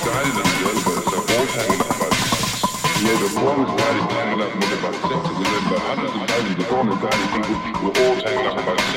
died in the elevator, so all tangled up about sex. Yeah, the performers died tangled up with about sex. We read about hundreds of thousands of performers died in people who were all tangled up about sex.